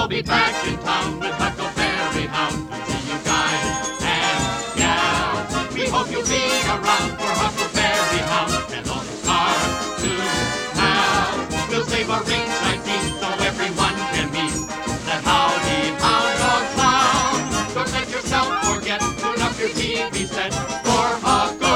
I'll be back in town with Huckleberry Hound to see you guys and gals. We hope you'll be around for Huckleberry Hound and all the cartoon pals. We'll save a ring 19 so everyone can meet that howdy hound dog clown. Don't let yourself forget, tune up your TV set for Huckleberry.